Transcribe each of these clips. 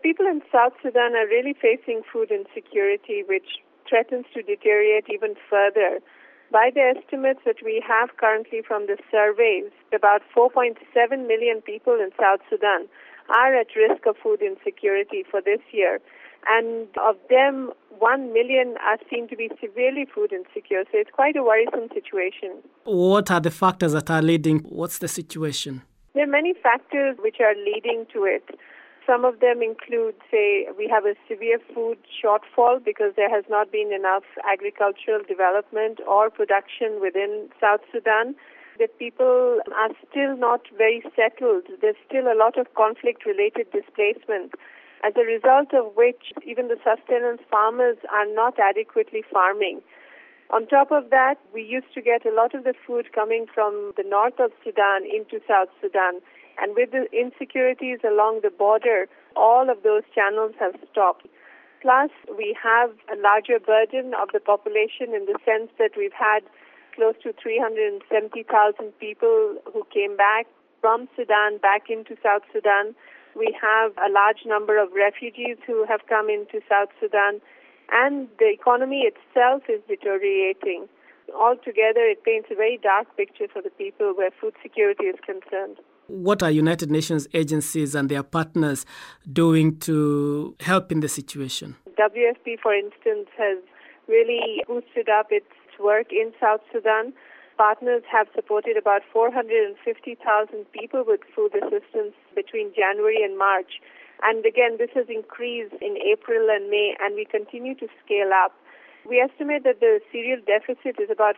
people in South Sudan are really facing food insecurity, which threatens to deteriorate even further. By the estimates that we have currently from the surveys, about 4.7 million people in South Sudan are at risk of food insecurity for this year. And of them, 1 million are seen to be severely food insecure. So it's quite a worrisome situation. What are the factors that are leading? What's the situation? There are many factors which are leading to it. Some of them include, say, we have a severe food shortfall because there has not been enough agricultural development or production within South Sudan. That people are still not very settled. There's still a lot of conflict-related displacement, as a result of which even the sustenance farmers are not adequately farming. On top of that, we used to get a lot of the food coming from the north of Sudan into South Sudan. And with the insecurities along the border, all of those channels have stopped. Plus, we have a larger burden of the population in the sense that we've had close to 370,000 people who came back from Sudan back into South Sudan. We have a large number of refugees who have come into South Sudan. And the economy itself is deteriorating. Altogether, it paints a very dark picture for the people where food security is concerned. What are United Nations agencies and their partners doing to help in the situation? WFP, for instance, has really boosted up its work in South Sudan. Partners have supported about 450,000 people with food assistance between January and March. And again, this has increased in April and May, and we continue to scale up. We estimate that the cereal deficit is about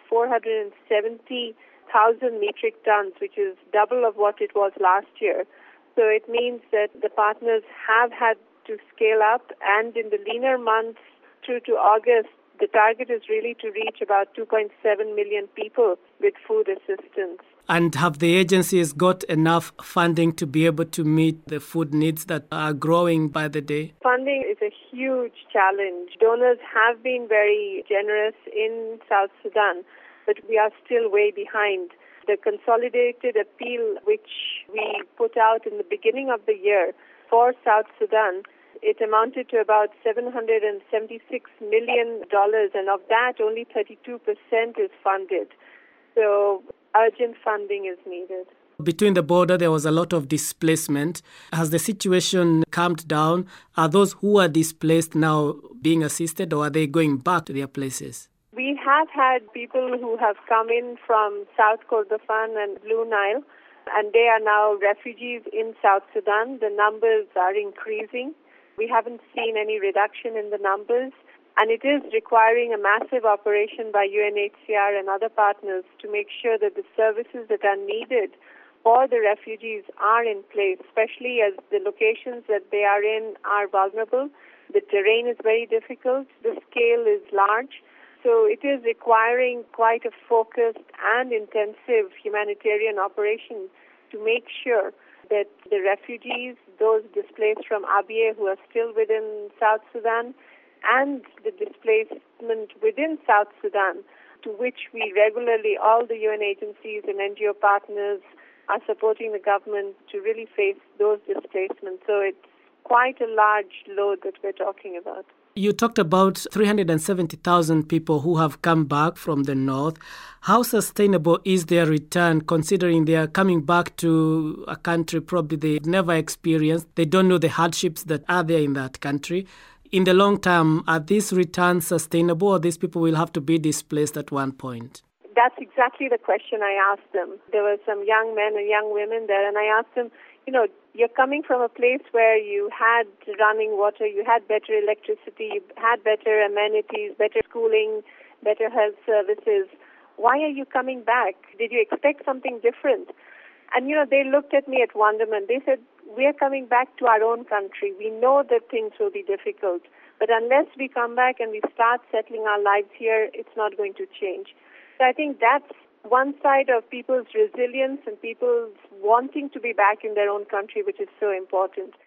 470,000 metric tons, which is double of what it was last year. So it means that the partners have had to scale up, and in the leaner months through to August, the target is really to reach about 2.7 million people with food assistance. And have the agencies got enough funding to be able to meet the food needs that are growing by the day? Funding is a huge challenge. Donors have been very generous in South Sudan, but we are still way behind. The consolidated appeal, which we put out in the beginning of the year for South Sudan, it amounted to about $776 million, and of that, only 32% is funded. So urgent funding is needed. Between the border, there was a lot of displacement. Has the situation calmed down? Are those who are displaced now being assisted, or are they going back to their places? We have had people who have come in from South Kordofan and Blue Nile, and they are now refugees in South Sudan. The numbers are increasing. We haven't seen any reduction in the numbers. And it is requiring a massive operation by UNHCR and other partners to make sure that the services that are needed for the refugees are in place, especially as the locations that they are in are vulnerable. The terrain is very difficult. The scale is large. So it is requiring quite a focused and intensive humanitarian operation to make sure that the refugees, those displaced from Abyei who are still within South Sudan, and the displacement within South Sudan, to which we regularly, all the UN agencies and NGO partners are supporting the government to really face those displacements. So it's quite a large load that we're talking about. You talked about 370,000 people who have come back from the north. How sustainable is their return, considering they are coming back to a country probably they've never experienced? They don't know the hardships that are there in that country. In the long term, are these returns sustainable, or these people will have to be displaced at one point? That's exactly the question I asked them. There were some young men and young women there, and I asked them, you're coming from a place where you had running water, you had better electricity, you had better amenities, better schooling, better health services. Why are you coming back? Did you expect something different? And, they looked at me at wonderment. They said, we are coming back to our own country. We know that things will be difficult. But unless we come back and we start settling our lives here, it's not going to change. So I think that's one side of people's resilience and people's wanting to be back in their own country, which is so important.